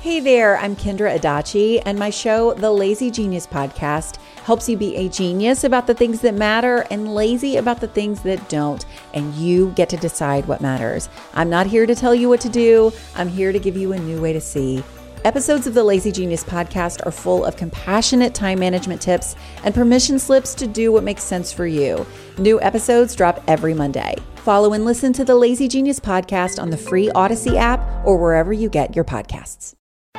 Hey there, I'm Kendra Adachi, and my show, The Lazy Genius Podcast, helps you be a genius about the things that matter and lazy about the things that don't, and you get to decide what matters. I'm not here to tell you what to do. I'm here to give you a new way to see. Episodes of the Lazy Genius Podcast are full of compassionate time management tips and permission slips to do what makes sense for you. New episodes drop every Monday. Follow and listen to the Lazy Genius Podcast on the free Odyssey app or wherever you get your podcasts.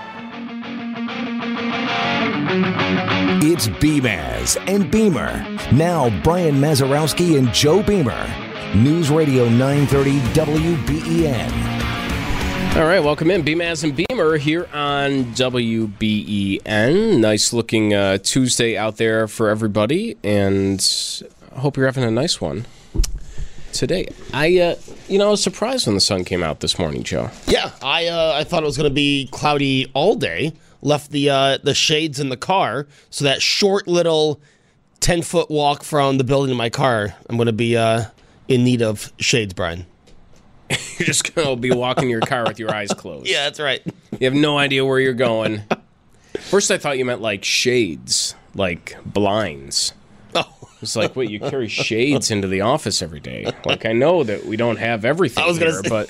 It's Beamaz and Beamer. Now Brian Mazurowski and Joe Beamer. News Radio 930 WBEN. All right, welcome in. Beamaz and Beamer here on WBEN. Nice looking Tuesday out there for everybody, and I hope you're having a nice one today. I was surprised when the sun came out this morning, Joe. Yeah, I thought it was going to be cloudy all day. Left the shades in the car, so that short little 10-foot walk from the building to my car, I'm going to be in need of shades, Brian. You're just going to be walking your car with your eyes closed. Yeah, that's right. You have no idea where you're going. First, I thought you meant like shades, like blinds. Oh. It's like, wait, you carry shades into the office every day. Like, I know that we don't have everything here, but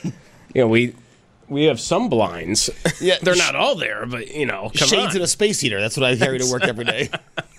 we have some blinds. Yeah, they're not all there, but come shades on. and a space heater. That's what I carry to work every day.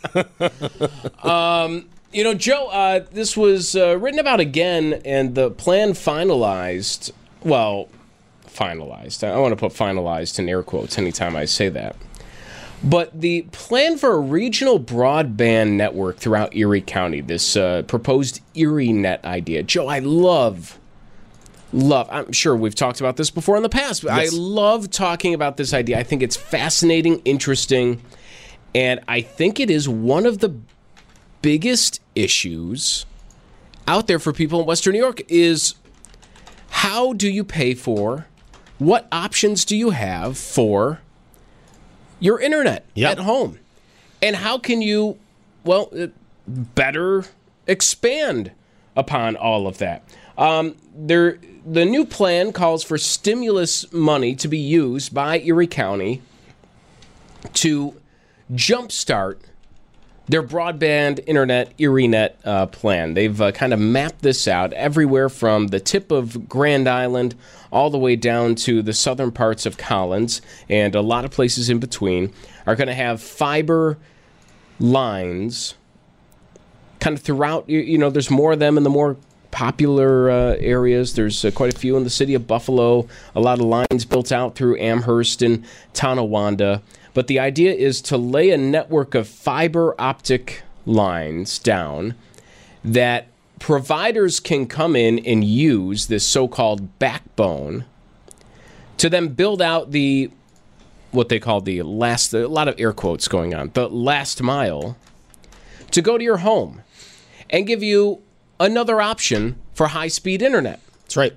Joe, this was written about again, and the plan finalized. Well, finalized. I want to put finalized in air quotes anytime I say that. But the plan for a regional broadband network throughout Erie County, this proposed ErieNet idea. Joe, I love, I'm sure we've talked about this before in the past, but yes. I love talking about this idea. I think it's fascinating, interesting, and I think it is one of the biggest issues out there for people in Western New York is how do you pay for, what options do you have for your internet at home? And how can you, better expand upon all of that? The new plan calls for stimulus money to be used by Erie County to jumpstart their broadband internet ErieNet plan. They've kind of mapped this out everywhere from the tip of Grand Island all the way down to the southern parts of Collins, and a lot of places in between are going to have fiber lines kind of throughout. There's more of them in the more popular areas. There's quite a few in the city of Buffalo, a lot of lines built out through Amherst and Tonawanda. But the idea is to lay a network of fiber optic lines down that providers can come in and use this so-called backbone to then build out what they call a lot of air quotes going on, the last mile, to go to your home and give you another option for high-speed internet. That's right.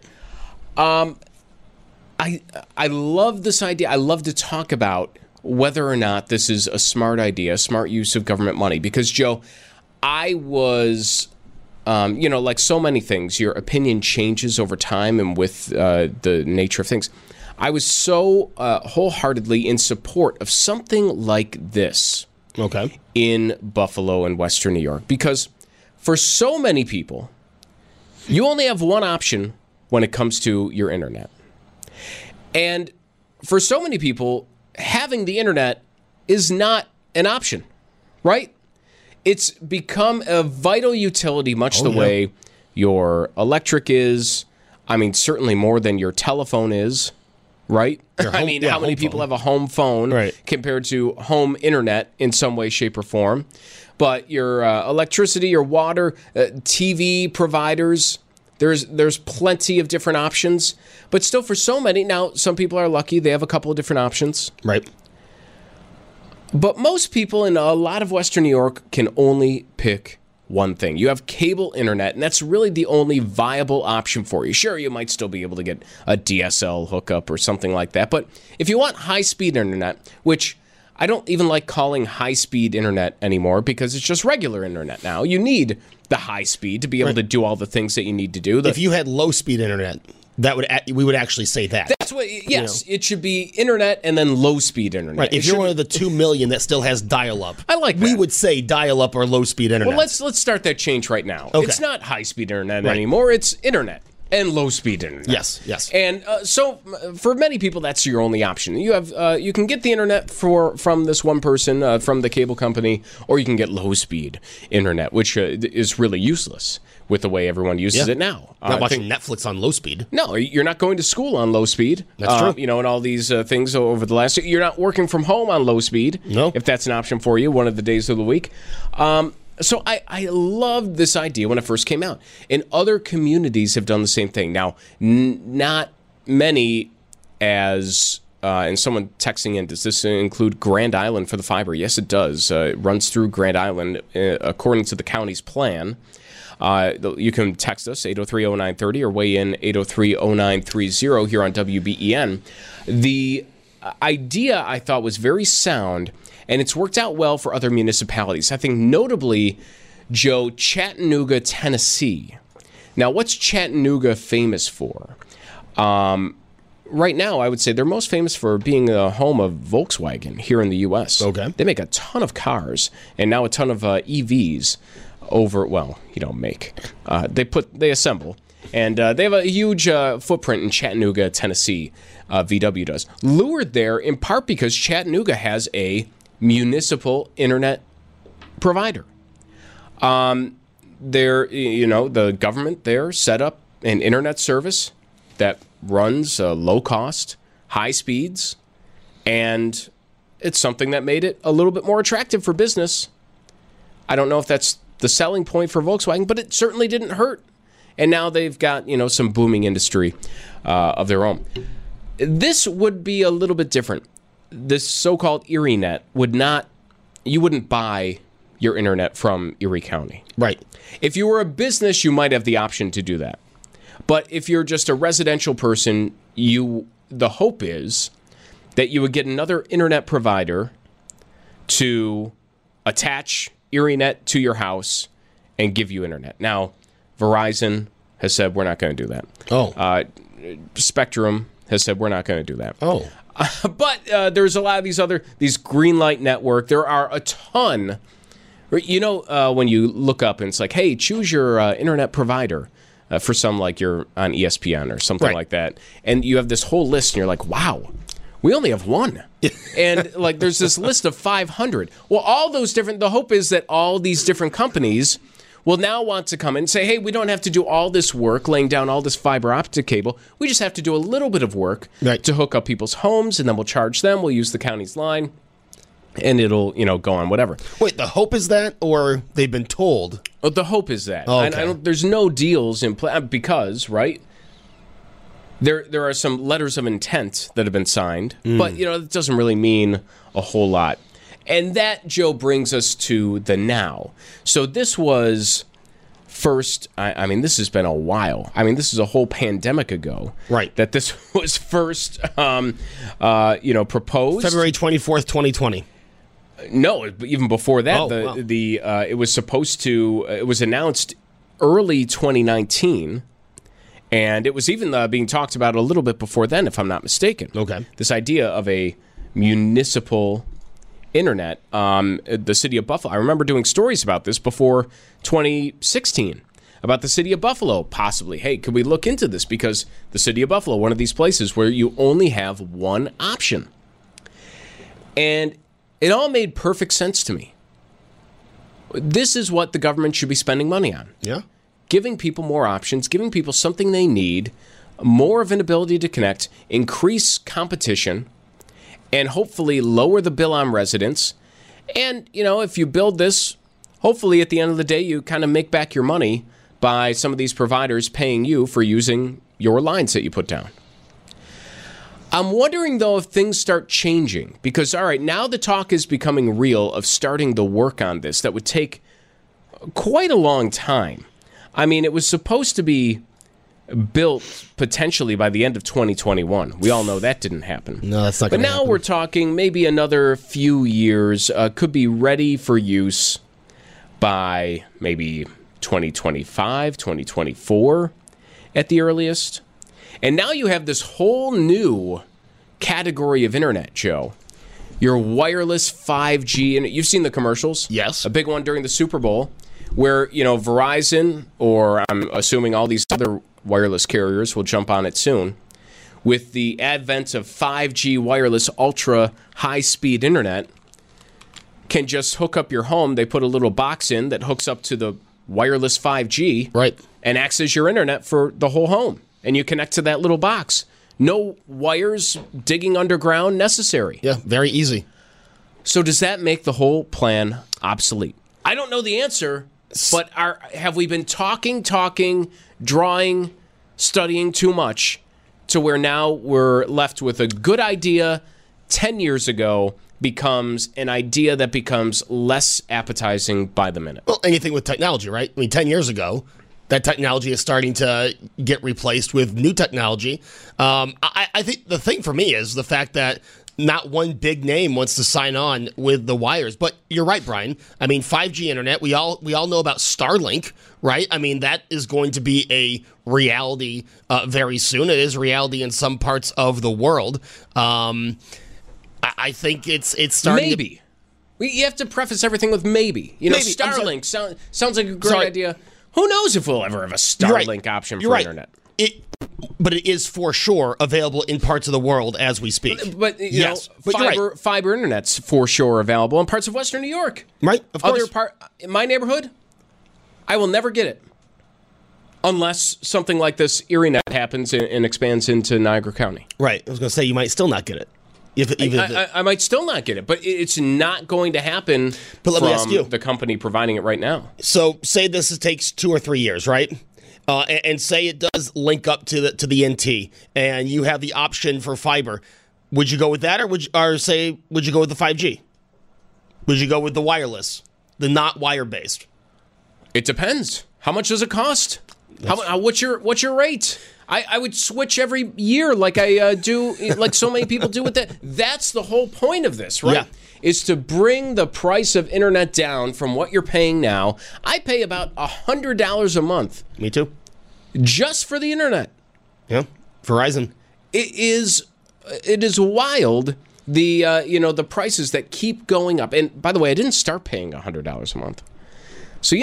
I love this idea. I love to talk about whether or not this is a smart idea, smart use of government money. Because, Joe, I was, like so many things, your opinion changes over time and with the nature of things. I was so wholeheartedly in support of something like this in Buffalo and Western New York. Because for so many people, you only have one option when it comes to your internet. And for so many people, having the internet is not an option, right? It's become a vital utility, much the way your electric is. I mean, certainly more than your telephone is, right? How many people have a home phone compared to home internet in some way, shape, or form? But your electricity, your water, TV providers, there's plenty of different options. But still, for so many, now some people are lucky, they have a couple of different options. Right. But most people in a lot of Western New York can only pick one thing. You have cable internet, and that's really the only viable option for you. Sure, you might still be able to get a DSL hookup or something like that. But if you want high-speed internet, which I don't even like calling high-speed internet anymore because it's just regular internet now. You need the high speed to be able to do all the things that you need to do. If you had low-speed internet, we would actually say that. That's what. Yes, it should be internet and then low-speed internet. Right. If you're one of the 2 million that still has dial-up, I like that. We would say dial-up or low-speed internet. Well, let's start that change right now. Okay. It's not high-speed internet anymore. It's internet and low-speed internet. Yes. And so, for many people, that's your only option. You have you can get the internet from this one person from the cable company, or you can get low-speed internet, which is really useless with the way everyone uses it now. Not watching Netflix on low speed. No, you're not going to school on low speed. That's true. You know, and all these things over the last. You're not working from home on low speed. No. If that's an option for you, one of the days of the week. So I loved this idea when it first came out. And other communities have done the same thing. Now, not many as. And someone texting in, does this include Grand Island for the fiber? Yes, it does. It runs through Grand Island according to the county's plan. You can text us, 803-0930, or weigh in, 803-0930 here on WBEN. The idea, I thought, was very sound, and it's worked out well for other municipalities. I think notably, Joe, Chattanooga, Tennessee. Now, what's Chattanooga famous for? Right now, I would say they're most famous for being the home of Volkswagen here in the U.S. Okay. They make a ton of cars, and now a ton of EVs. They assemble, and they have a huge footprint in Chattanooga, Tennessee. VW does. Lured there in part because Chattanooga has a municipal internet provider. The government there set up an internet service that runs low cost, high speeds, and it's something that made it a little bit more attractive for business. I don't know if that's the selling point for Volkswagen, but it certainly didn't hurt. And now they've got, some booming industry of their own. This would be a little bit different. This so-called ErieNet you wouldn't buy your internet from Erie County. Right. If you were a business, you might have the option to do that. But if you're just a residential person, the hope is that you would get another internet provider to attach ErieNet to your house and give you internet. Now, Verizon has said we're not going to do that. Oh. Spectrum has said we're not going to do that. Oh. But there's a lot of these Greenlight Network. There are a ton. When you look up and it's like, hey, choose your internet provider for some, like you're on ESPN or something like that. And you have this whole list and you're like, wow, we only have one. And there's this list of 500. Well, the hope is that all these different companies will now want to come in and say, hey, we don't have to do all this work laying down all this fiber optic cable. We just have to do a little bit of work to hook up people's homes, and then we'll charge them. We'll use the county's line, and it'll, go on whatever. Wait, the hope is that, or they've been told? Oh, the hope is that. Oh, okay. There's no deals in place because, right? There are some letters of intent that have been signed, but, it doesn't really mean a whole lot. And that, Joe, brings us to the now. So this was first, this has been a while. This is a whole pandemic ago. Right. That this was first, proposed. February 24th, 2020. No, even before that, it was it was announced early 2019. And it was even being talked about a little bit before then, if I'm not mistaken. Okay. This idea of a municipal internet. The city of Buffalo, I remember doing stories about this before 2016, about the city of Buffalo possibly. Hey, could we look into this? Because the city of Buffalo, one of these places where you only have one option. And it all made perfect sense to me. This is what the government should be spending money on. Yeah. Giving people more options, giving people something they need, more of an ability to connect, increase competition, and hopefully lower the bill on residents. And, if you build this, hopefully at the end of the day, you kind of make back your money by some of these providers paying you for using your lines that you put down. I'm wondering, though, if things start changing. Because, all right, now the talk is becoming real of starting the work on this. That would take quite a long time. It was supposed to be built potentially by the end of 2021. We all know that didn't happen. No, that's not going to happen. But now happen. we're talking maybe another few years. Could be ready for use by maybe 2025, 2024 at the earliest. And now you have this whole new category of internet, Joe. Your wireless 5G, and you've seen the commercials. Yes. A big one during the Super Bowl where, Verizon, or I'm assuming all these other wireless carriers will jump on it soon, with the advent of 5G wireless ultra high-speed internet, can just hook up your home. They put a little box in that hooks up to the wireless 5G. Right. And acts as your internet for the whole home. And you connect to that little box. No wires digging underground necessary. Yeah, very easy. So does that make the whole plan obsolete? I don't know the answer, but have we been talking, drawing, studying too much to where now we're left with a good idea 10 years ago becomes an idea that becomes less appetizing by the minute? Well, anything with technology, right? I mean, 10 years ago, that technology is starting to get replaced with new technology. I think the thing for me is the fact that not one big name wants to sign on with the wires. But you're right, Brian. I mean, 5G internet, we all know about Starlink, right? I mean, that is going to be a reality very soon. It is reality in some parts of the world. I think it's starting. Maybe. You have to preface everything with maybe. Maybe. Starlink sounds like a great idea. Who knows if we'll ever have a Starlink option for internet? But it is for sure available in parts of the world as we speak. But fiber internet's for sure available in parts of Western New York. Right, of course. In my neighborhood, I will never get it unless something like this ErieNet happens and expands into Niagara County. Right. I was going to say you might still not get it. I might still not get it, but it's not going to happen let me ask you. The company providing it right now. So say this takes 2 or 3 years, right? And say it does link up to the NT, and you have the option for fiber. Would you go with that, or would you go with the 5G? Would you go with the wireless, the not wire-based? It depends. How much does it cost? What's your rate? I would switch every year like I do, like so many people do with that. That's the whole point of this, right? Yeah. Is to bring the price of internet down from what you're paying now. I pay about $100 a month. Me too. Just for the internet. Yeah, Verizon. It is wild, the prices that keep going up. And by the way, I didn't start paying $100 a month. So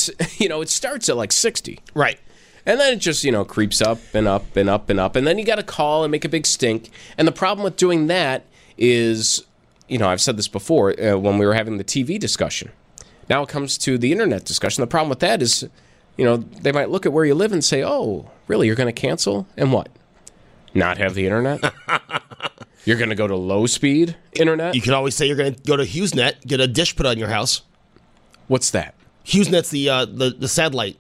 it starts at like 60. Right. And then it just, creeps up and up and up and up. And then you got to call and make a big stink. And the problem with doing that is, I've said this before when we were having the TV discussion. Now it comes to the internet discussion. The problem with that is, they might look at where you live and say, oh, really, you're going to cancel? And what? Not have the internet? You're going to go to low-speed internet? You could always say you're going to go to HughesNet, get a dish put on your house. What's that? HughesNet's the satellite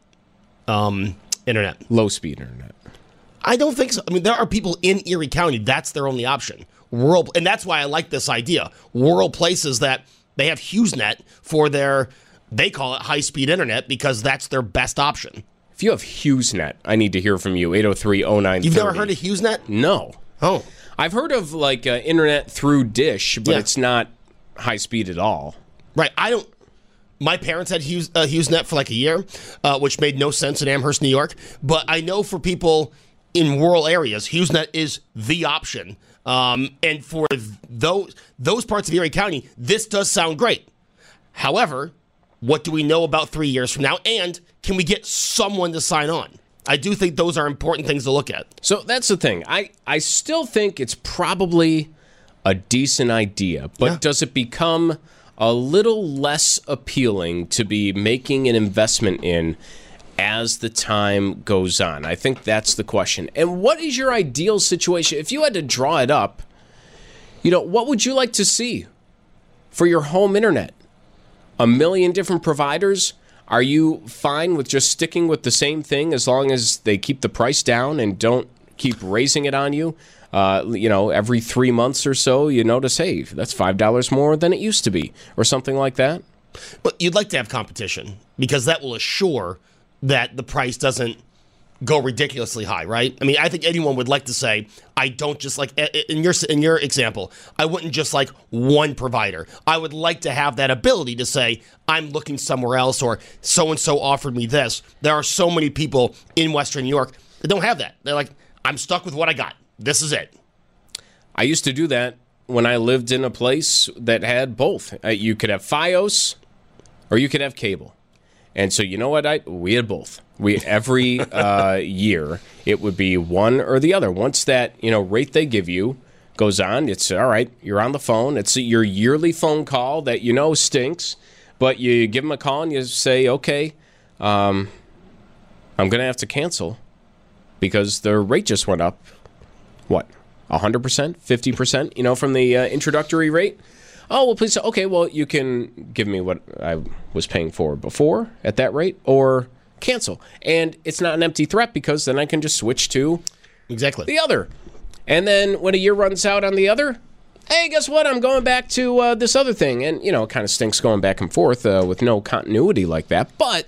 internet. Low-speed internet. I don't think so. I mean, there are people in Erie County, that's their only option. And that's why I like this idea. Rural places that they have HughesNet for they call it high-speed internet because that's their best option. If you have HughesNet, I need to hear from you, 803-0930. You've never heard of HughesNet? No. Oh. I've heard of, internet through Dish, but it's not high-speed at all. Right. My parents had HughesNet for like a year, which made no sense in Amherst, New York. But I know for people in rural areas, HughesNet is the option. And for those parts of Erie County, this does sound great. However, what do we know about 3 years from now? And can we get someone to sign on? I do think those are important things to look at. So that's the thing. I still think it's probably a decent idea, but does it become a little less appealing to be making an investment in as the time goes on? I think that's the question. And what is your ideal situation? If you had to draw it up, what would you like to see for your home internet? 1 million different providers? Are you fine with just sticking with the same thing as long as they keep the price down and don't keep raising it on you? Every 3 months or so, you notice, hey, that's $5 more than it used to be, or something like that. But you'd like to have competition because that will assure that the price doesn't go ridiculously high, right? I mean, I think anyone would like to say, I don't just like, in your example, I wouldn't just like one provider. I would like to have that ability to say, I'm looking somewhere else, or so-and-so offered me this. There are so many people in Western New York that don't have that. They're like, I'm stuck with what I got. This is it. I used to do that when I lived in a place that had both. You could have Fios or you could have cable. And so you know what? We had both. Every year it would be one or the other. Once that rate they give you goes on, it's all right. You're on the phone. It's your yearly phone call that stinks, but you give them a call and you say, okay, I'm going to have to cancel because the rate just went up. What? 100%, 50%, from the introductory rate. Oh, well, please. Okay, well, you can give me what I was paying for before at that rate or cancel. And it's not an empty threat because then I can just switch to the other. And then when a year runs out on the other, hey, guess what? I'm going back to this other thing. And, it kind of stinks going back and forth with no continuity like that. But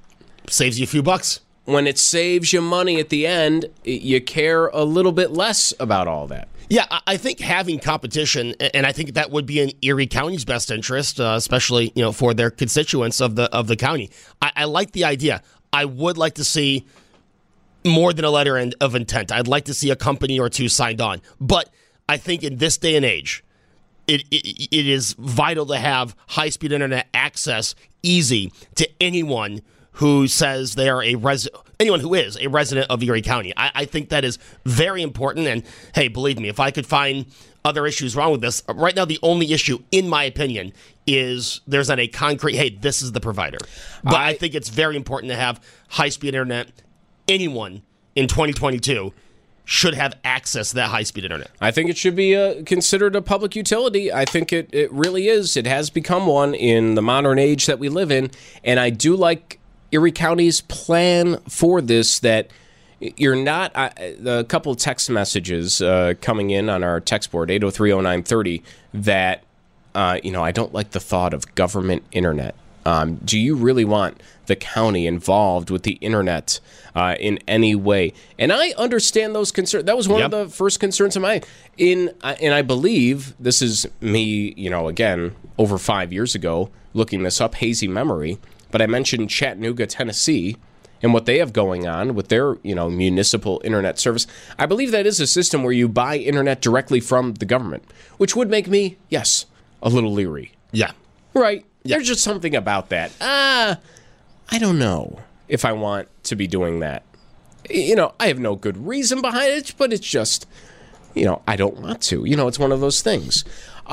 saves you a few bucks. When it saves you money at the end, you care a little bit less about all that. Yeah, I think having competition, and I think that would be in Erie County's best interest, especially for their constituents of the county. I like the idea. I would like to see more than a letter of intent. I'd like to see a company or two signed on. But I think in this day and age, it is vital to have high-speed internet access easy to anyone who says they are anyone who is a resident of Erie County. I think that is very important. And hey, believe me, if I could find other issues wrong with this, right now the only issue, in my opinion, is there's not a concrete, hey, this is the provider. But I think it's very important to have high-speed internet. Anyone in 2022 should have access to that high-speed internet. I think it should be considered a public utility. I think it really is. It has become one in the modern age that we live in. And I do like Erie County's plan for this, that you're not a couple of text messages coming in on our text board 8030930 that I don't like the thought of government internet. Do you really want the county involved with the internet in any way? And I understand those concerns. That was one of the first concerns of mine. And I believe this is me, again, over 5 years ago, looking this up, hazy memory. But I mentioned Chattanooga, Tennessee, and what they have going on with their, municipal internet service. I believe that is a system where you buy internet directly from the government, which would make me, yes, a little leery. Yeah. Right. Yeah. There's just something about that. I don't know if I want to be doing that. I have no good reason behind it, but it's just, I don't want to. It's one of those things.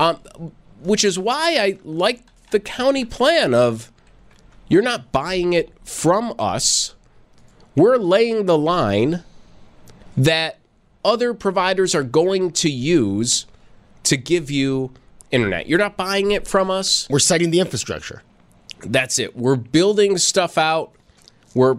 Which is why I like the county plan of, you're not buying it from us. We're laying the line that other providers are going to use to give you internet. You're not buying it from us. We're setting the infrastructure. That's it. We're building stuff out. We're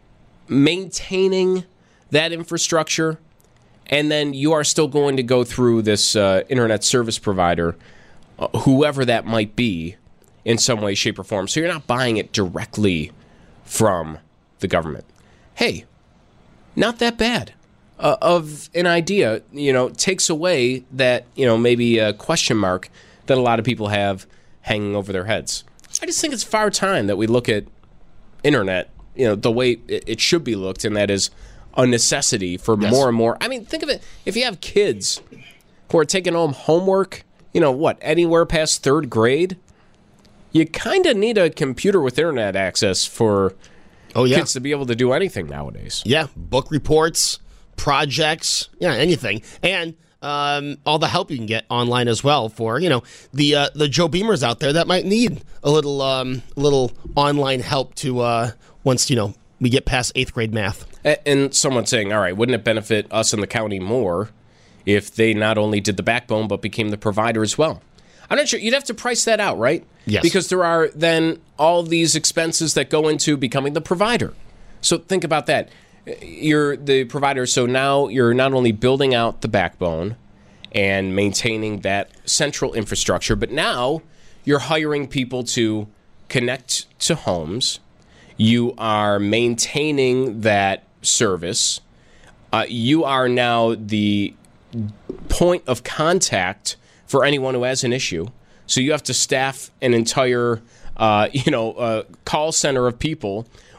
maintaining that infrastructure. And then you are still going to go through this internet service provider, whoever that might be, in some way, shape, or form. So you're not buying it directly from the government. Hey, not that bad of an idea. Takes away that, maybe a question mark that a lot of people have hanging over their heads. I just think it's far time that we look at internet, the way it should be looked, and that is a necessity for more and more. I mean, think of it. If you have kids who are taking home homework, anywhere past third grade, you kind of need a computer with internet access for kids to be able to do anything nowadays. Yeah, book reports, projects, anything. And all the help you can get online as well for, the Joe Beamers out there that might need a little online help to once, we get past 8th grade math. And someone saying, all right, wouldn't it benefit us in the county more if they not only did the backbone but became the provider as well? I'm not sure. You'd have to price that out, right? Yes. Because there are then all these expenses that go into becoming the provider. So think about that. You're the provider, so now you're not only building out the backbone and maintaining that central infrastructure, but now you're hiring people to connect to homes. You are maintaining that service. You are now the point of contact for anyone who has an issue. So you have to staff an entire, call center of people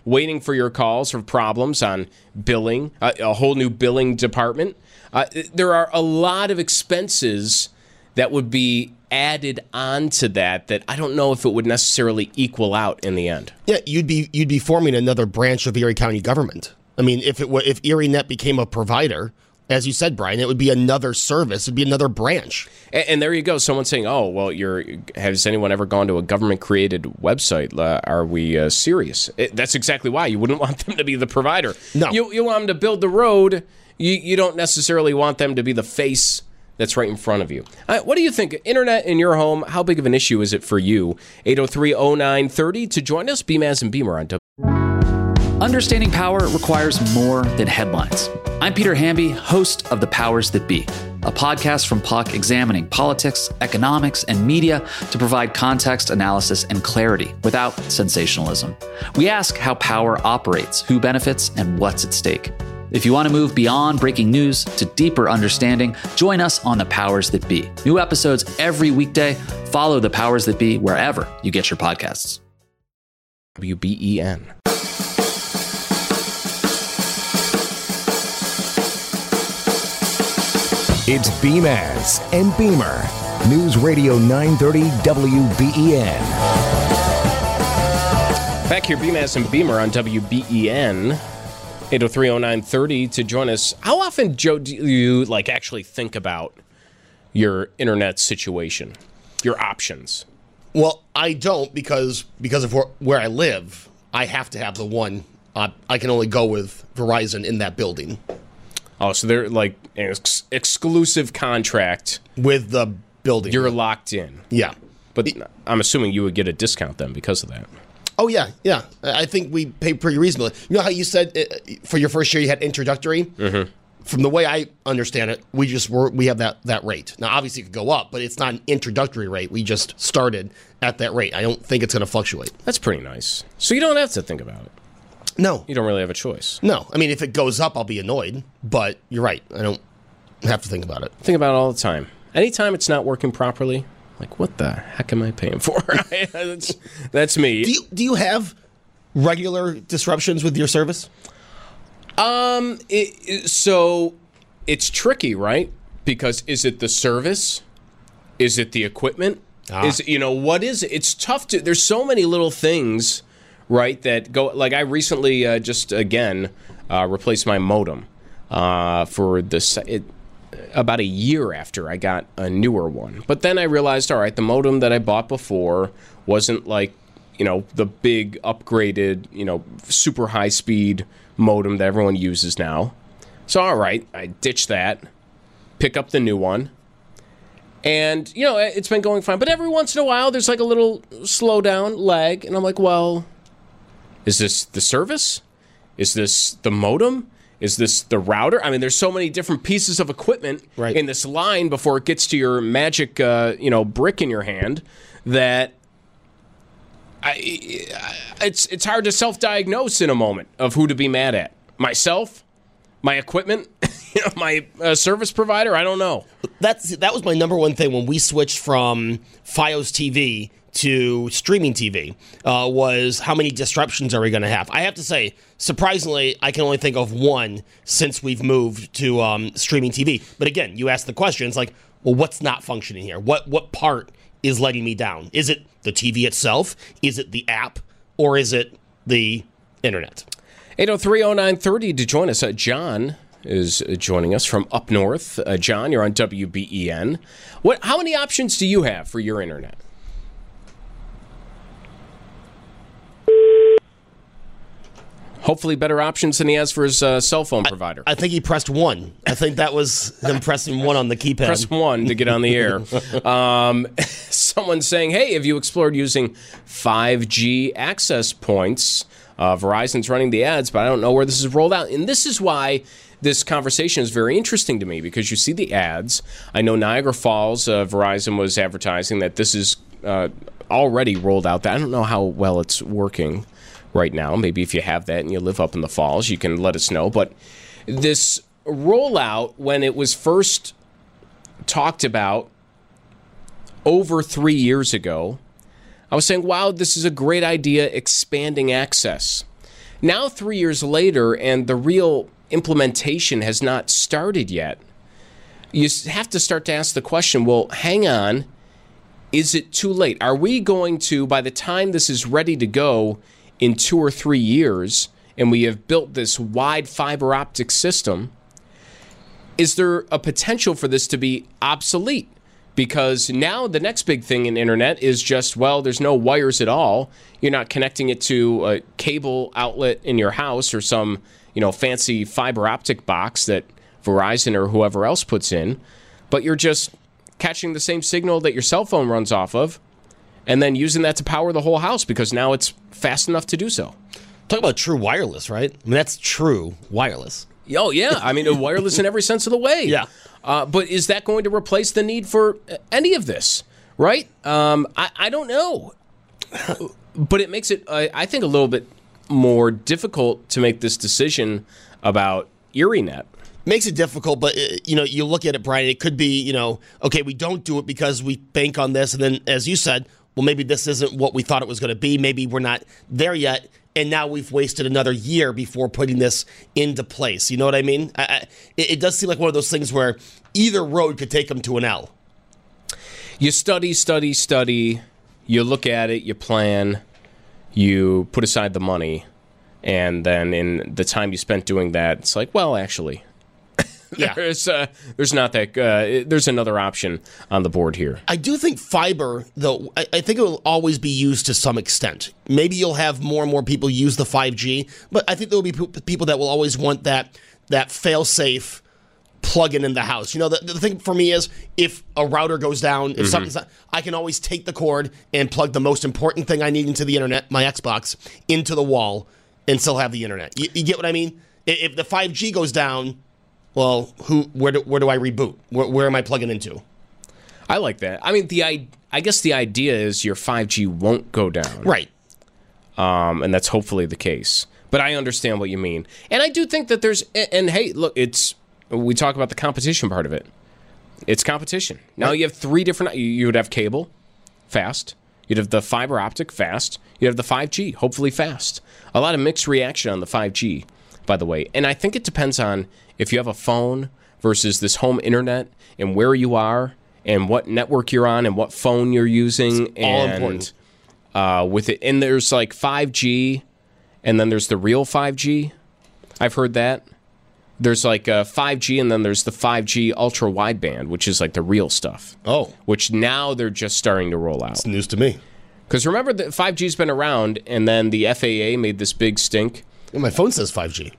waiting for your calls for problems on billing, a whole new billing department. There are a lot of expenses that would be added onto that I don't know if it would necessarily equal out in the end. Yeah, you'd be forming another branch of Erie County government. I mean, if ErieNet became a provider, as you said, Brian, it would be another service. It'd be another branch. And there you go. Someone saying, "Oh, well, has anyone ever gone to a government-created website? Are we serious?" That's exactly why you wouldn't want them to be the provider. No, you want them to build the road. You don't necessarily want them to be the face that's right in front of you. What do you think? Internet in your home, how big of an issue is it for you? 803-0930 to join us. Beamaz and Beamer on Understanding power requires more than headlines. I'm Peter Hamby, host of The Powers That Be, a podcast from Puck examining politics, economics, and media to provide context, analysis, and clarity without sensationalism. We ask how power operates, who benefits, and what's at stake. If you want to move beyond breaking news to deeper understanding, join us on The Powers That Be. New episodes every weekday. Follow The Powers That Be wherever you get your podcasts. WBEN. It's Beamaz and Beamer. News Radio 930 WBEN. Back here, Beamaz and Beamer on WBEN. 803-0930 to join us. How often, Joe, do you actually think about your internet situation, your options? Well, I don't because of where I live. I have to have the one. I can only go with Verizon in that building. Oh, so they're like an exclusive contract with the building. You're locked in. Yeah. But I'm assuming you would get a discount then because of that. Oh, yeah. I think we pay pretty reasonably. You know how you said for your first year you had introductory? Mm-hmm. From the way I understand it, we have that rate. Now, obviously it could go up, but it's not an introductory rate. We just started at that rate. I don't think it's going to fluctuate. That's pretty nice. So you don't have to think about it. No. You don't really have a choice. No. I mean, if it goes up, I'll be annoyed. But you're right. I don't have to think about it. Think about it all the time. Anytime it's not working properly, like, what the heck am I paying for? That's me. Do you have regular disruptions with your service? So it's tricky, right? Because is it the service? Is it the equipment? What is it? It's tough to. There's so many little things, right? That go. Like I recently replaced my modem for this. About a year after I got a newer one. But then I realized, all right, the modem that I bought before wasn't the big upgraded, super high speed modem that everyone uses now. So, all right, I ditched that, pick up the new one. And, it's been going fine. But every once in a while, there's like a little slowdown, lag. And I'm like, well, is this the service? Is this the modem? Is this the router? I mean, there's so many different pieces of equipment in this line before it gets to your magic, brick in your hand that it's hard to self-diagnose in a moment of who to be mad at. Myself, my equipment, my service provider. I don't know. That was my number one thing when we switched from Fios TV to streaming TV was how many disruptions are we going to have? I have to say, surprisingly, I can only think of one since we've moved to streaming TV. But again, you ask the question, it's like, well, what's not functioning here? What part is letting me down? Is it the TV itself? Is it the app? Or is it the internet? 803-0930 to join us. John is joining us from up north. John, you're on WBEN. How many options do you have for your internet? Hopefully better options than he has for his cell phone provider. I think he pressed 1. I think that was him pressing 1 on the keypad. Press 1 to get on the air. Someone's saying, hey, have you explored using 5G access points? Verizon's running the ads, but I don't know where this is rolled out. And this is why this conversation is very interesting to me, because you see the ads. I know Niagara Falls, Verizon was advertising that this is already rolled out. I don't know how well it's working right now. Maybe if you have that and you live up in the Falls, you can let us know. But this rollout, when it was first talked about over 3 years ago, I was saying, wow, this is a great idea, expanding access. Now 3 years later, and the real implementation has not started yet, you have to start to ask the question, well, hang on, is it too late? Are we going to, by the time this is ready to go in 2 or 3 years, and we have built this wide fiber optic system, is there a potential for this to be obsolete? Because now the next big thing in internet is just, well, there's no wires at all. You're not connecting it to a cable outlet in your house or some, fancy fiber optic box that Verizon or whoever else puts in, but you're just catching the same signal that your cell phone runs off of and then using that to power the whole house because now it's fast enough to do so. Talk about true wireless, right? I mean, that's true wireless. Oh, yeah. I mean, wireless in every sense of the way. Yeah. But is that going to replace the need for any of this, right? I don't know. But it makes it, I think, a little bit more difficult to make this decision about EerieNet. Makes it difficult, but, you look at it, Brian, it could be, okay, we don't do it because we bank on this. And then, as you said, well, maybe this isn't what we thought it was going to be. Maybe we're not there yet. And now we've wasted another year before putting this into place. You know what I mean? It does seem like one of those things where either road could take them to an L. You study. You look at it, you plan, you put aside the money, and then in the time you spent doing that, it's like, well, actually, yeah, there's not that. There's another option on the board here. I do think fiber, though, I think it will always be used to some extent. Maybe you'll have more and more people use the 5G, but I think there will be people that will always want that fail-safe plug-in in the house. The thing for me is if a router goes down, if something's not, I can always take the cord and plug the most important thing I need into the internet, my Xbox, into the wall and still have the internet. You get what I mean? If the 5G goes down, well, where do I reboot? Where am I plugging into? I like that. I mean, I guess the idea is your 5G won't go down. Right. And that's hopefully the case. But I understand what you mean. And I do think that there's, and hey, look, we talk about the competition part of it. It's competition. Now you have 3 different, you would have cable, fast. You'd have the fiber optic, fast. You'd have the 5G, hopefully fast. A lot of mixed reaction on the 5G, by the way. And I think it depends on if you have a phone versus this home internet and where you are and what network you're on and what phone you're using. It's all important. With it, and there's like 5G, and then there's the real 5G. I've heard that. There's like 5G, and then there's the 5G ultra wideband, which is like the real stuff. Oh. Which now they're just starting to roll out. It's news to me. Because remember that 5G's been around, and then the FAA made this big stink. Yeah, my phone says 5G.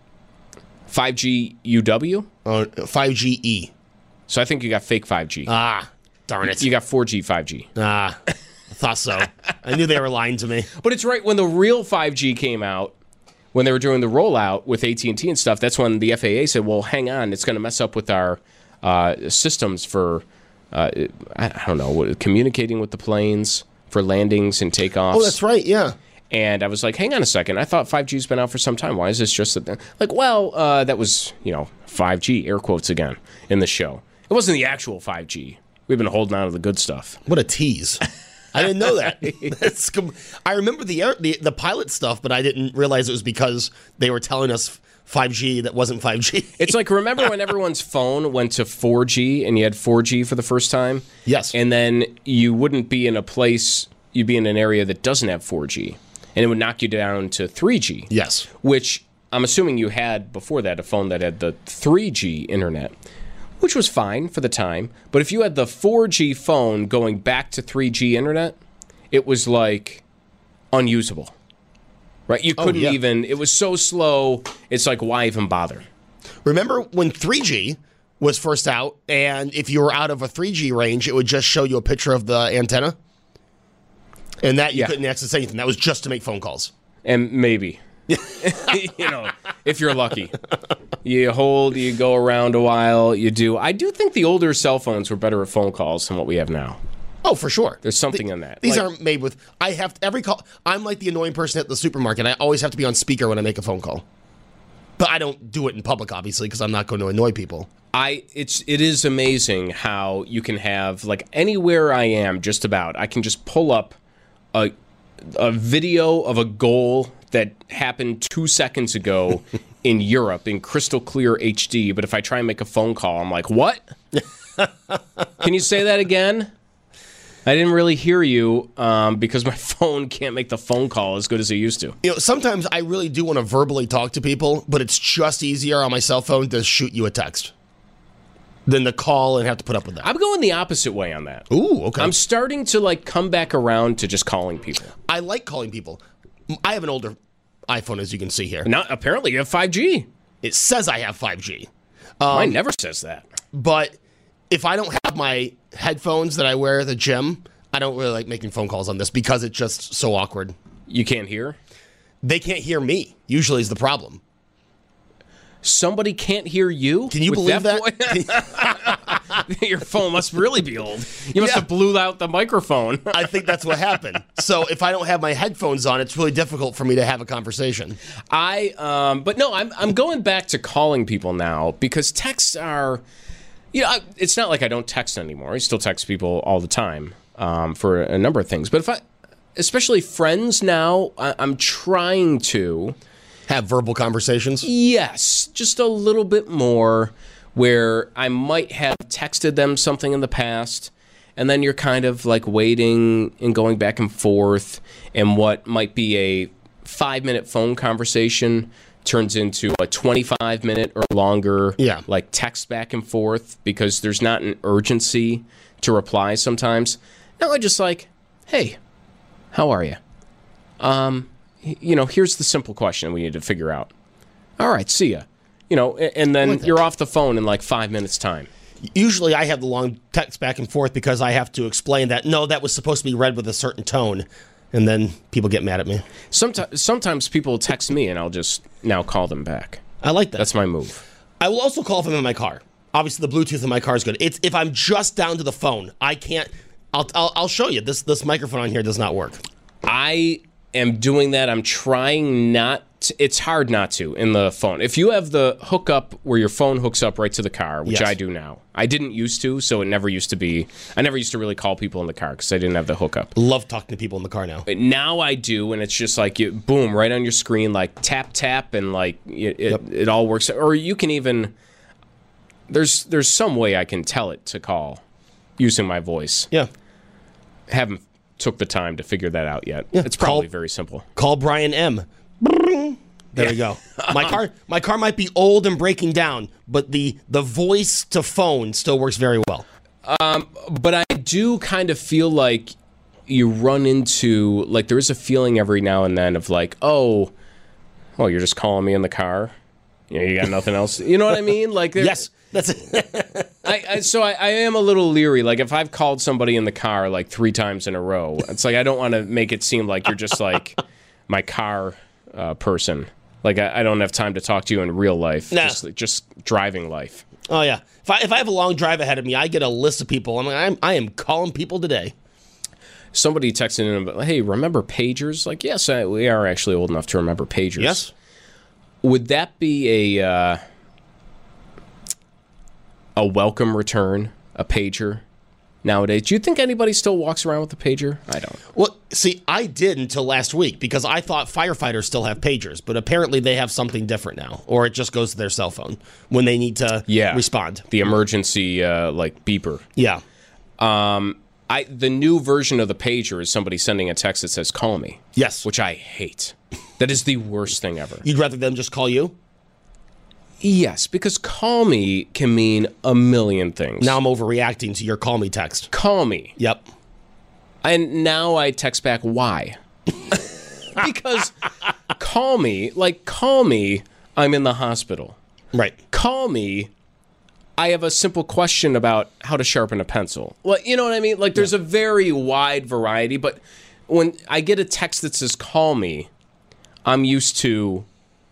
5G UW? 5GE. So I think you got fake 5G. Ah, darn it. You got 4G 5G. Ah, I thought so. I knew they were lying to me. But it's right when the real 5G came out, when they were doing the rollout with AT&T and stuff, that's when the FAA said, well, hang on, it's going to mess up with our systems for, I don't know, communicating with the planes for landings and takeoffs. Oh, that's right, yeah. And I was like, hang on a second. I thought 5G's been out for some time. Why is this just like, well, that was, 5G, air quotes again, in the show. It wasn't the actual 5G. We've been holding on to the good stuff. What a tease. I didn't know that. I remember the pilot stuff, but I didn't realize it was because they were telling us 5G that wasn't 5G. It's like, remember when everyone's phone went to 4G and you had 4G for the first time? Yes. And then you wouldn't be in a place, you'd be in an area that doesn't have 4G. And it would knock you down to 3G. Yes. Which I'm assuming you had before that, a phone that had the 3G internet, which was fine for the time. But if you had the 4G phone going back to 3G internet, it was like unusable. Right? You couldn't even, it was so slow, it's like, why even bother? Remember when 3G was first out, and if you were out of a 3G range, it would just show you a picture of the antenna? And that you couldn't access anything. That was just to make phone calls. And maybe. If you're lucky. You go around a while, you do. I do think the older cell phones were better at phone calls than what we have now. Oh, for sure. There's something in that. These aren't made with, every call, I'm like the annoying person at the supermarket. I always have to be on speaker when I make a phone call. But I don't do it in public, obviously, because I'm not going to annoy people. It is amazing how you can have, like, anywhere I am, just about, I can just pull up a a video of a goal that happened 2 seconds ago in Europe in crystal clear HD, but if I try and make a phone call, I'm like, what? Can you say that again? I didn't really hear you because my phone can't make the phone call as good as it used to. Sometimes I really do want to verbally talk to people, but it's just easier on my cell phone to shoot you a text than to call and have to put up with that. I'm going the opposite way on that. Ooh, okay. I'm starting to come back around to just calling people. I like calling people. I have an older iPhone, as you can see here. Not apparently you have 5G. It says I have 5G. Mine never says that. But if I don't have my headphones that I wear at the gym, I don't really like making phone calls on this because it's just so awkward. You can't hear? They can't hear me, usually is the problem. Somebody can't hear you? Can you believe that? Your phone must really be old. You must have blew out the microphone. I think that's what happened. So if I don't have my headphones on, it's really difficult for me to have a conversation. But no, I'm going back to calling people now because texts are, it's not like I don't text anymore. I still text people all the time for a number of things. But especially friends now, I'm trying to have verbal conversations? Yes, just a little bit more where I might have texted them something in the past, and then you're kind of waiting and going back and forth, and what might be a 5-minute phone conversation turns into a 25-minute or longer text back and forth because there's not an urgency to reply sometimes. Now I just hey, how are you? Here's the simple question we need to figure out. All right, see ya. And then you're off the phone in 5 minutes time. Usually I have the long text back and forth because I have to explain that, no, that was supposed to be read with a certain tone. And then people get mad at me. Sometimes people text me and I'll just now call them back. I like that. That's my move. I will also call them in my car. Obviously, the Bluetooth in my car is good. It's if I'm just down to the phone, I can't. I'll show you. This microphone on here does not work. I am doing that. I'm trying not to, it's hard not to in the phone. If you have the hookup where your phone hooks up right to the car, which I do now. I didn't used to, so it never used to be. I never used to really call people in the car because I didn't have the hookup. Love talking to people in the car now. But now I do, and it's just boom, right on your screen, tap, tap, and it all works. Or you can even, there's some way I can tell it to call using my voice. Yeah. Haven't took the time to figure that out yet. Yeah. It's probably very simple. Call Brian M. There we go. My car might be old and breaking down, but the voice to phone still works very well. But I do kind of feel like you run into there is a feeling every now and then of oh, you're just calling me in the car. You got nothing else. You know what I mean? Yes, that's it. So I am a little leery. If I've called somebody in the car 3 times in a row, it's I don't want to make it seem like you're just my car person. I don't have time to talk to you in real life. Nah. Just driving life. Oh yeah. If I have a long drive ahead of me, I get a list of people. I am calling people today. Somebody texted in, hey, remember pagers? Yes, we are actually old enough to remember pagers. Yes. Would that be a welcome return, a pager, nowadays? Do you think anybody still walks around with a pager? I don't. Well, see, I did until last week because I thought firefighters still have pagers, but apparently they have something different now, or it just goes to their cell phone when they need to respond. The emergency beeper. Yeah. The new version of the pager is somebody sending a text that says "call me." Yes. Which I hate. That is the worst thing ever. You'd rather them just call you? Yes, because call me can mean a million things. Now I'm overreacting to your call me text. Call me. Yep. And now I text back, why? Because call me, I'm in the hospital. Right. Call me, I have a simple question about how to sharpen a pencil. You know what I mean? There's a very wide variety, but when I get a text that says call me, I'm used to,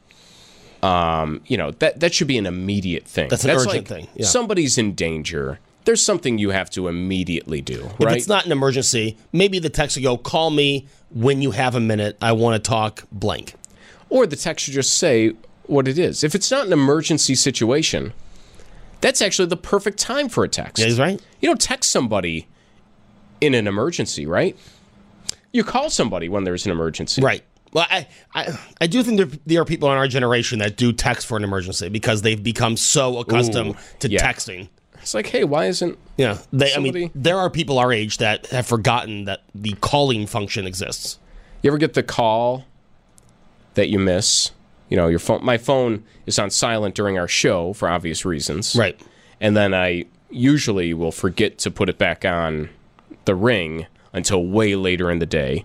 that should be an immediate thing. That's an urgent thing. Yeah. Somebody's in danger. There's something you have to immediately do, right? If it's not an emergency, maybe the text will go, call me when you have a minute. I want to talk blank. Or the text should just say what it is. If it's not an emergency situation, that's actually the perfect time for a text. Yeah, he's right. You don't text somebody in an emergency, right? You call somebody when there's an emergency. Right. Well, I do think there are people in our generation that do text for an emergency because they've become so accustomed to texting. It's like, hey, why isn't I mean, there are people our age that have forgotten that the calling function exists. You ever get the call that you miss? You know, your phone. My phone is on silent during our show for obvious reasons. Right. And then I usually will forget to put it back on the ring until way later in the day.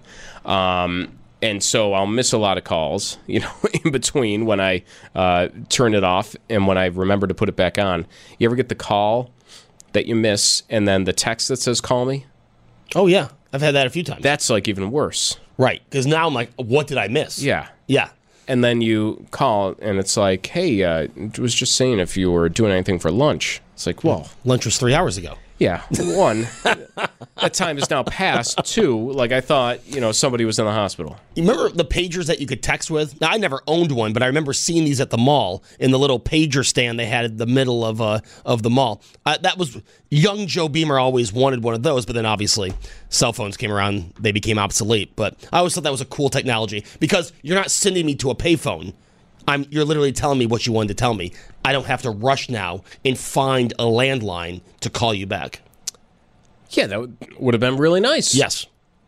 And so I'll miss a lot of calls, you know, in between when I turn it off and when I remember to put it back on. You ever get the call that you miss and then the text that says call me? Oh, yeah. I've had that a few times. That's like even worse. Right. Because now I'm like, what did I miss? Yeah. Yeah. And then you call and it's like, hey, I was just saying if you were doing anything for lunch. It's like, well. Lunch was 3 hours ago. Yeah. One, that time is now past. Two, like I thought, you know, somebody was in the hospital. You remember the pagers that you could text with? Now, I never owned one, but I remember seeing these at the mall in the little pager stand they had in the middle of the mall. That was young Joe Beamer always wanted one of those, but then obviously cell phones came around, they became obsolete. But I always thought that was a cool technology because you're not sending me to a payphone. You're literally telling me what you wanted to tell me. I don't have to rush now and find a landline to call you back. Yeah, that would have been really nice. Yes.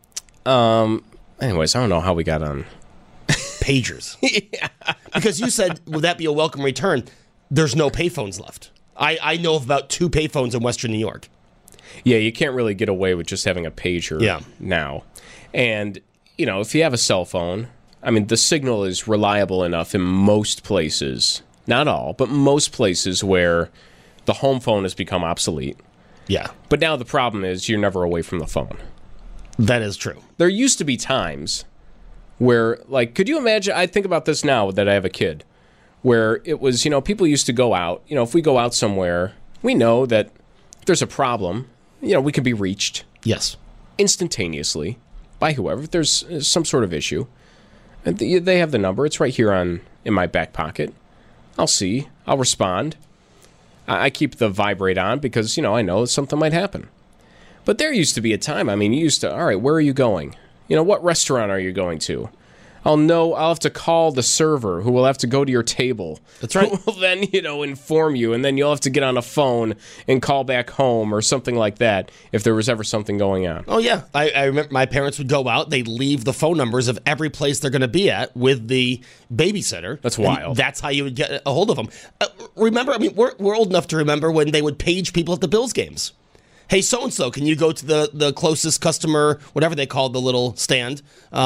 Anyways, I don't know how we got on pagers. Yeah. Because you said, would that be a welcome return? There's no payphones left. I know of about 2 payphones in Western New York. Yeah, you can't really get away with just having a pager now. And, you know, if you have a cell phone, I mean, the signal is reliable enough in most places, not all, but most places where the home phone has become obsolete. Yeah. But now the problem is you're never away from the phone. That is true. There used to be times where, like, could you imagine? I think about this now that I have a kid, where it was, you know, people used to go out. You know, if we go out somewhere, we know that if there's a problem, you know, we can be reached. Yes. Instantaneously by whoever. If there's some sort of issue. And they have the number. It's right here in my back pocket. I'll see. I'll respond. I keep the vibrate on because, you know, I know something might happen. But there used to be a time, I mean, you used to, all right, where are you going? You know, what restaurant are you going to? I'll have to call the server who will have to go to your table. That's right. Who will then, you know, inform you, and then you'll have to get on a phone and call back home or something like that if there was ever something going on. Oh, yeah. I remember my parents would go out. They'd leave the phone numbers of every place they're going to be at with the babysitter. That's wild. That's how you would get a hold of them. Remember, I mean, we're old enough to remember when they would page people at the Bills games. Hey, so-and-so, can you go to the closest customer, whatever they called the little stand,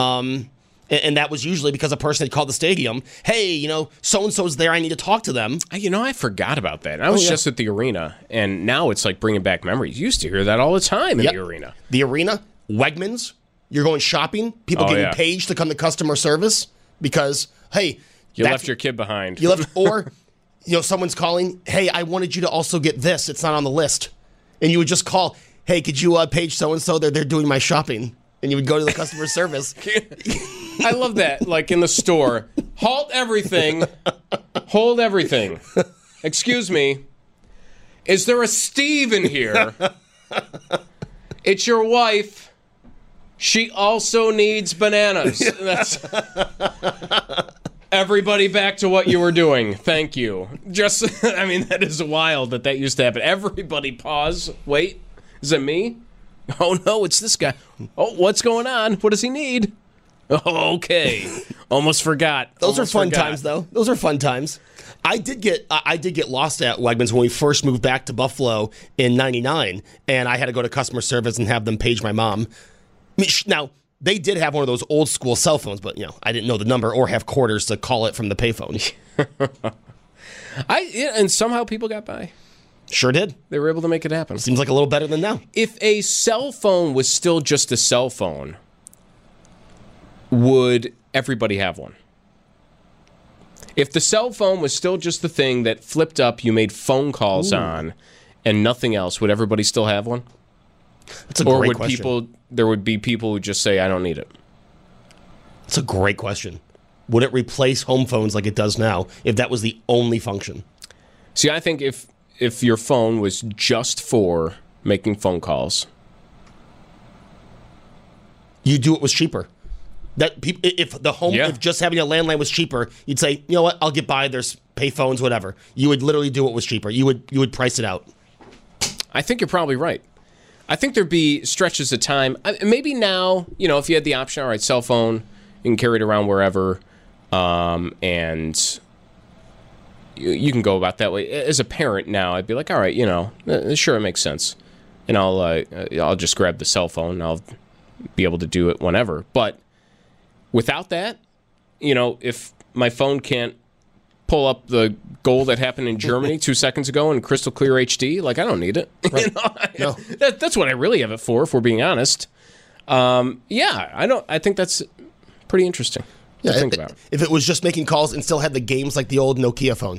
and that was usually because a person had called the stadium. Hey, you know, so-and-so's there. I need to talk to them. You know, I forgot about that. I was just at the arena, and now it's like bringing back memories. You used to hear that all the time in the arena. The arena, Wegmans, you're going shopping, people getting paged to come to customer service because, hey. You left your kid behind. You left, or, you know, someone's calling, hey, I wanted you to also get this. It's not on the list. And you would just call, hey, could you page so-and-so? They're doing my shopping. And you would go to the customer service. I love that. Like in the store, halt everything, hold everything. Excuse me, is there a Steve in here? It's your wife. She also needs bananas. That's... Everybody back to what you were doing. Thank you. Just, I mean, that is wild that used to happen. Everybody pause. Wait, is it me? Oh, no, it's this guy. Oh, what's going on? What does he need? Oh, okay. Almost forgot. Those are fun times, though. Those are fun times. I did get lost at Wegmans when we first moved back to Buffalo in '99, and I had to go to customer service and have them page my mom. Now, they did have one of those old school cell phones, but, you know, I didn't know the number or have quarters to call it from the payphone. And somehow people got by. Sure did. They were able to make it happen. Seems like a little better than now. If a cell phone was still just a cell phone, would everybody have one? If the cell phone was still just the thing that flipped up, you made phone calls on, and nothing else, would everybody still have one? That's a great question. Or would there would be people who just say, I don't need it? That's a great question. Would it replace home phones like it does now if that was the only function? See, I think if your phone was just for making phone calls, you do it was cheaper. That if just having a landline was cheaper, you'd say, you know what, I'll get by. There's pay phones, whatever. You would literally do what was cheaper. You would price it out. I think you're probably right. I think there'd be stretches of time. Maybe now, if you had the option, all right, cell phone, you can carry it around wherever, and you can go about that way. As a parent now, I'd be like, all right, sure, it makes sense, and I'll just grab the cell phone and I'll be able to do it whenever. But without that, if my phone can't pull up the goal that happened in Germany 2 seconds ago in crystal clear HD, like, I don't need it. Right. No. That's what I really have it for, if we're being honest. I think that's pretty interesting to think about. If it was just making calls and still had the games like the old Nokia phone.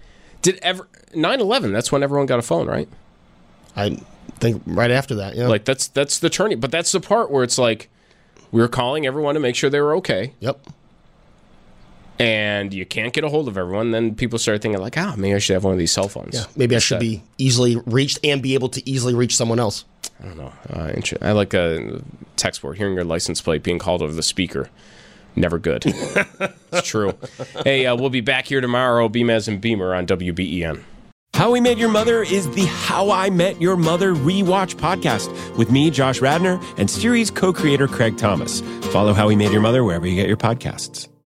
9/11, that's when everyone got a phone, right? I think right after that, yeah. Like, that's the turning, but that's the part where it's like, we were calling everyone to make sure they were okay. Yep. And you can't get a hold of everyone, then people start thinking like, maybe I should have one of these cell phones. Yeah, maybe I should be easily reached and be able to easily reach someone else. I don't know. I like a text word, hearing your license plate being called over the speaker. Never good. It's true. Hey, we'll be back here tomorrow, Beamaz and Beamer on WBEN. How We Met Your Mother is the How I Met Your Mother rewatch podcast with me, Josh Radnor, and series co-creator Craig Thomas. Follow How We Met Your Mother wherever you get your podcasts.